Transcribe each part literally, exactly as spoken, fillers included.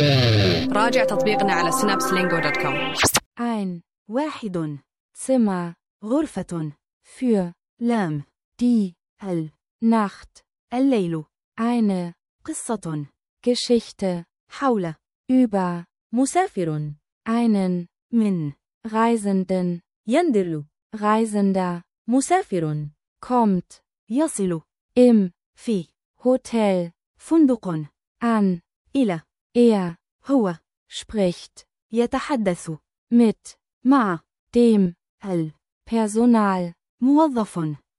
راجع تطبيقنا على synapse lingo دوت كوم. ein واحد Zimmer غرفة für لام die ال Nacht الليل eine قصة Geschichte حول über مسافر einen من Reisenden ينزل Reisender مسافر kommt يصل im في Hotel فندق an إلى er هو spricht يتحدث mit مع dem ال Personal موظف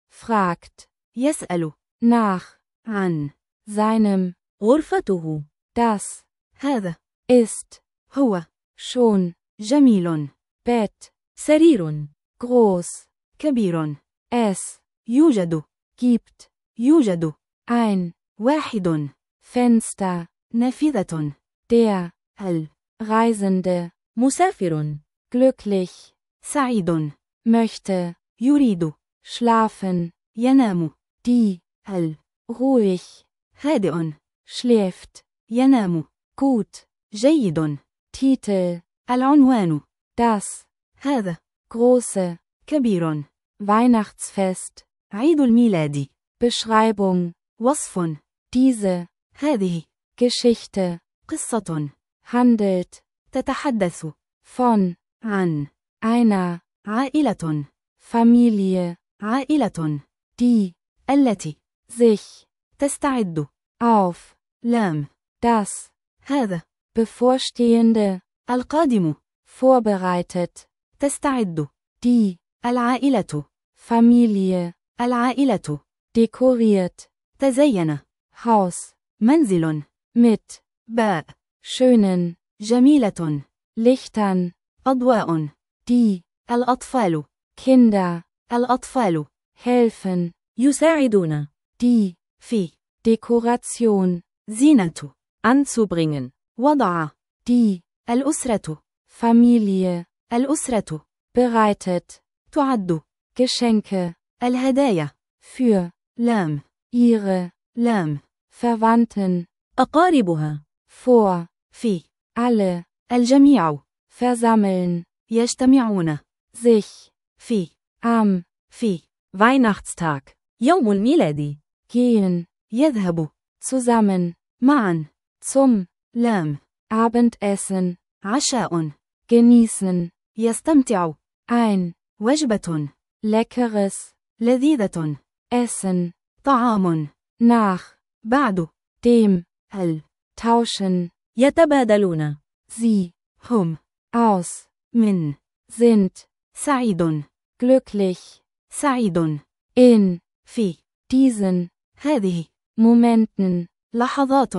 fragt يسأل nach عن seinem غرفته das هذا ist هو schon جميل Bett سرير groß كبير es يوجد gibt يوجد ein واحد Fenster نافذة der ال Reisende مسافر glücklich سعيد möchte يريد schlafen ينام die ال ruhig هادئ schläft ينام gut جيد Titel العنوان das هذا große كبير Weihnachtsfest عيد الميلاد Beschreibung وصف diese هذه Geschichte قصة handelt تتحدث von عن einer عائلة Familie عائلة die التي sich تستعد auf لام das هذا bevorstehende القادم vorbereitet تستعد die العائلة Familie العائلة dekoriert تزين Haus منزل mit باء schönen جميلة Lichtern أضواء die الأطفال Kinder الأطفال helfen يساعدون die في Dekoration زينة anzubringen وضع die الأسرة Familie الأسرة bereitet تعد Geschenke الهدايا für لام ihre لام Verwandten أقاربها vor في alle الجميع versammeln يجتمعون sich في am في Weihnachtstag يوم الميلاد gehen يذهب zusammen معا zum لام Abendessen عشاء genießen يستمتع ein وجبة leckeres لذيذة essen طعام nach بعد dem ال tauschen يتبادلون sie هم aus من sind سعيد glücklich سعيد in في diesen هذه Momenten لحظات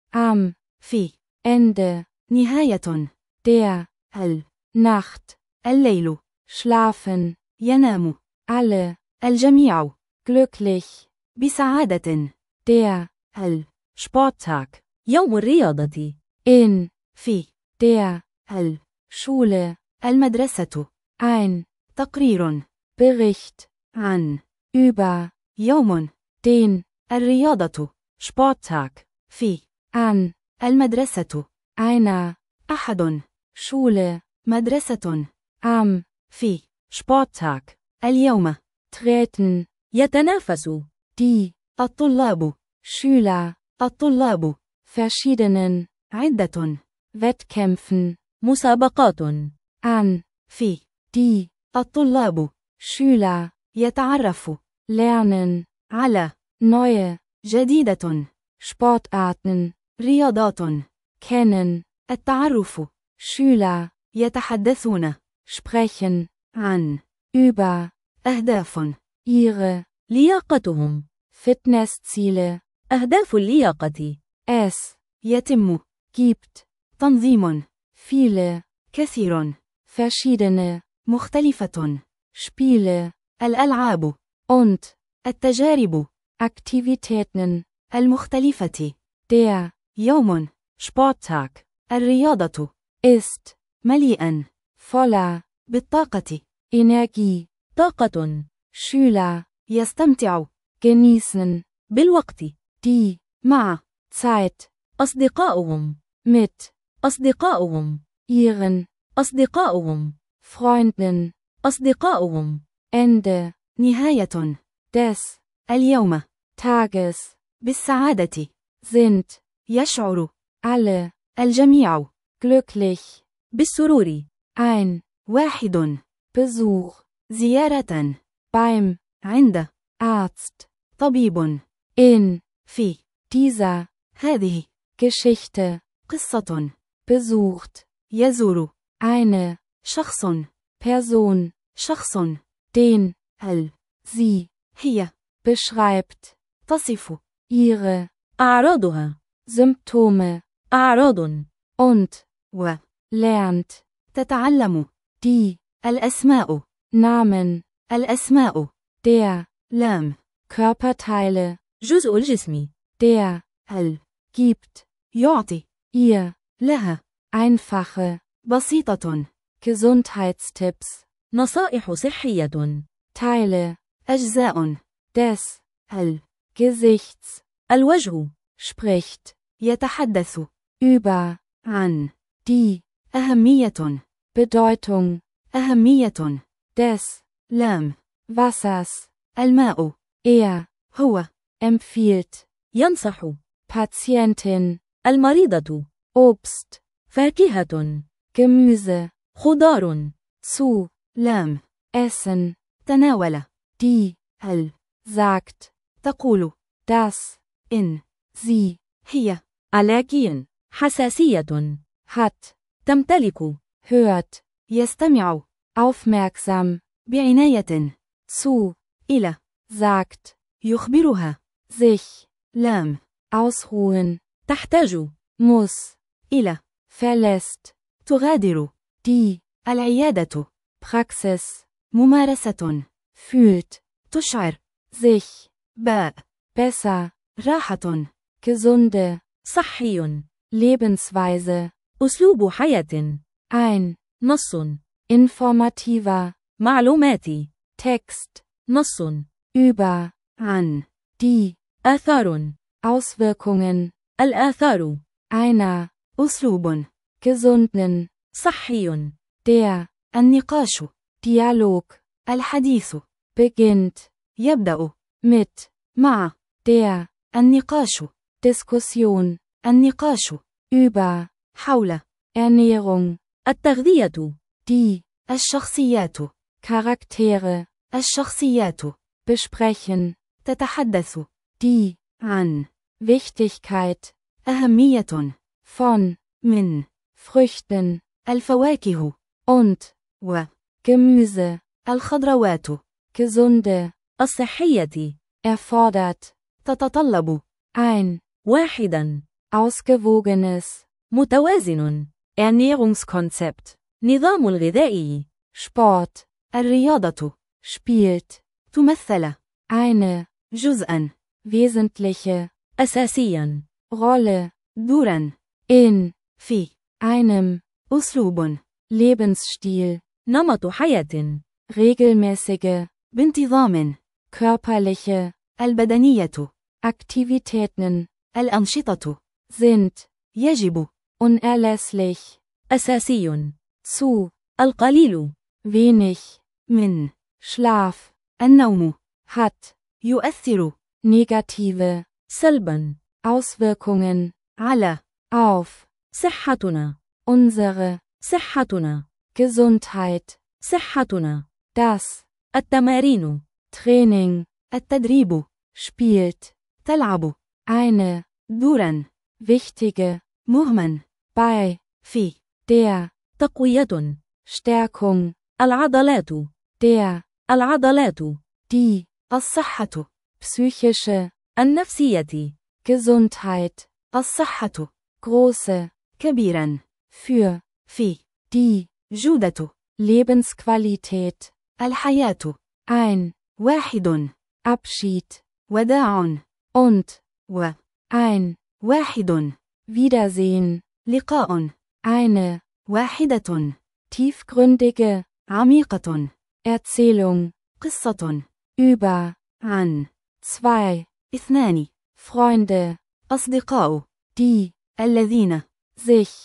am في Ende نهاية der ال Nacht الليل schlafen ينام alle الجميع glücklich بسعادة der ال Sporttag يوم الرياضة in في der ال Schule المدرسة ein تقرير Bericht عن über يوم den الرياضة Sporttag في an المدرسة einer أحد Schule مدرسة am في Sporttag اليوم treten يتنافس die الطلاب Schüler الطلاب verschiedenen عدة Wettkämpfen مسابقات an في die الطلاب Schüler يتعرف lernen على neue جديدة Sportarten رياضات kennen التعرف Schüler يتحدثون sprechen عن über أهداف ihre لياقتهم Fitnessziele أهداف اللياقة es يتم gibt تنظيم viele كثير verschiedene مختلفة Spiele الألعاب und التجارب Aktivitäten المختلفة der يوم Sporttag الرياضة ist مليئا voller بالطاقة Energie طاقة Schüler يستمتع genießen بالوقت die مع Zeit أصدقائهم mit أصدقاؤهم. ihren أصدقاؤهم. Freunden أصدقاؤهم. Ende نهاية des اليوم Tages بالسعادة sind يشعر alle الجميع glücklich. بالسرور. Ein واحد Besuch زيارة beim عند Arzt طبيب in في dieser هذه Geschichte قصة besucht يزور eine شخص Person شخص den ال sie هي beschreibt تصف ihre أعراضها. Symptome أعراض. und و lernt تتعلم die الأسماء Namen الأسماء der لام Körperteile جزء الجسم. der ال gibt يعطي ihr لها einfache بسيطة Gesundheitstipps. نصائح صحية. Teile أجزاء des ال Gesichts الوجه. spricht يتحدث über عن die أهمية Bedeutung أهمية des لام Wassers. الماء Er هو empfiehlt ينصح. Patientin المريضة. Obst, فاكهة. Gemüse خضار. zu لام essen. تناول Die ال sagt, تقول dass إن sie هي ألاكين. حساسية. hat, تمتلك. hört, يستمع aufmerksam بعناية zu, إلى sagt, يخبرها sich لام ausruhen, تحتاج. muss, إلى verlässt, تغادر die العيادة Praxis, ممارسة fühlt تشعر sich باء besser, راحة gesunde صحي. Lebensweise, أسلوب حياة. ein نص. informativer معلومات. Text نص. über عن die آثار. Auswirkungen الآثار. einer أسلوب gesunden, صحي. der النقاش Dialog الحديث beginnt يبدأ mit مع der النقاش Diskussion النقاش über حول Ernährung. التغذية. Die الشخصيات Charaktere الشخصيات besprechen تتحدث die عن Wichtigkeit أهمية von من Früchten الفواكه und Gemüse. والخضروات Gesunde الصحية. erfordert تتطلب ein واحدا. ausgewogenes متوازن. Ernährungskonzept. نظام الغذائي. Sport الرياضة spielt تمثل eine جزءا wesentliche أساسيا. Rolle دورا in في einem أسلوب Lebensstil. نمط حياة. Regelmäßige بانتظام körperliche البدنية Aktivitäten الأنشطة sind يجب unerlässlich. أساسي. Zu القليل. wenig من Schlaf النوم hat يؤثر negative سلبا. Auswirkungen على auf صحتنا. unsere صحتنا. Gesundheit. صحتنا. Das التمارين. Training التدريب spielt تلعب eine دورا wichtige مهما bei في der تقوية. Stärkung العضلات. der العضلات. die الصحة psychische النفسية. Gesundheit. الصحة Große كبيرا für في die جودة Lebensqualität. الحياة Ein واحد Abschied وداع und و ein واحد Wiedersehen. لقاء Eine واحدة tiefgründige عميقة Erzählung قصة über عن zwei اثنان Freunde, أصدقاء die الذين sich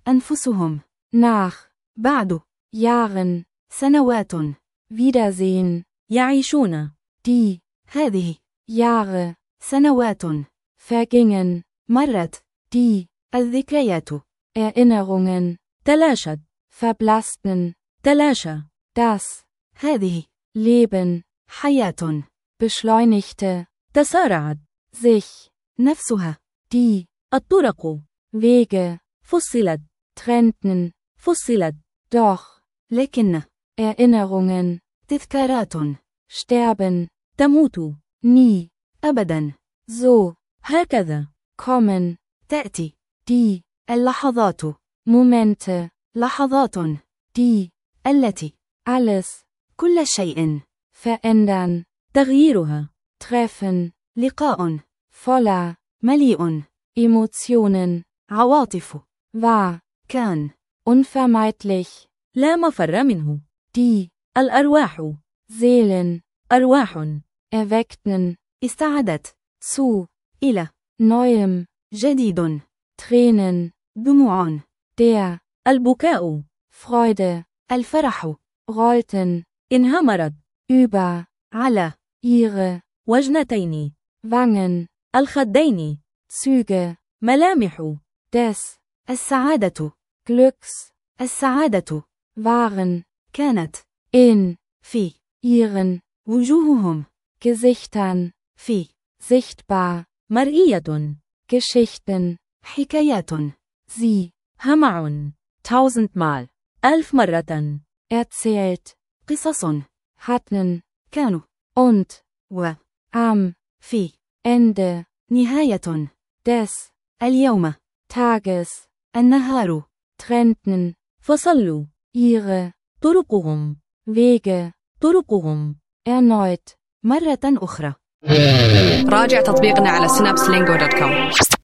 أنفسهم. nach, بعد. Jahren, سنوات. Wiedersehen, يعيشون. die, هذه. Jahre, سنوات. vergingen, مرت. die, الذكريات. Erinnerungen, تلاشت. verblassten, تلاشى. das, هذه. Leben, حياة. beschleunigte, تسارعت. sich, نفسها. die, الطرق. Wege, فصلت. trennten, فصلت. doch, لكن. Erinnerungen, تذكارات. sterben, تموت. nie, أبدا. so, هكذا. kommen, تأتي. die, اللحظات. Momente, لحظات. die, التي. alles, كل شيء. verändern, تغييرها. treffen, لقاء. voller, مليء. Emotionen, عواطف. war, كان. unvermeidlich, لا مفر منه. die, الأرواح. Seelen, أرواح. erweckten, استعدت. zu, إلى. neuem, جديد. Tränen, دموع. der, البكاء. Freude, الفرح. rollten, انهمرت. über, على. ihre, وجنتين. Wangen, الخدين. Züge, ملامح. des, السعادة. Glücks, السعادة. waren, كانت. in, في. ihren, وجوههم. Gesichtern, في. sichtbar, مرئية. Geschichten, حكايات. sie, همع. tausendmal. ألف مرة. erzählt, قصص. hatten, كانوا. und, و. am, في. Ende, نهاية. des, اليوم. Tages, النهار. trennten, فصلوا. ihre, طرقهم. Wege, طرقهم. erneut. مرة أخرى. راجع تطبيقنا على سنابس لينجو دوت كوم.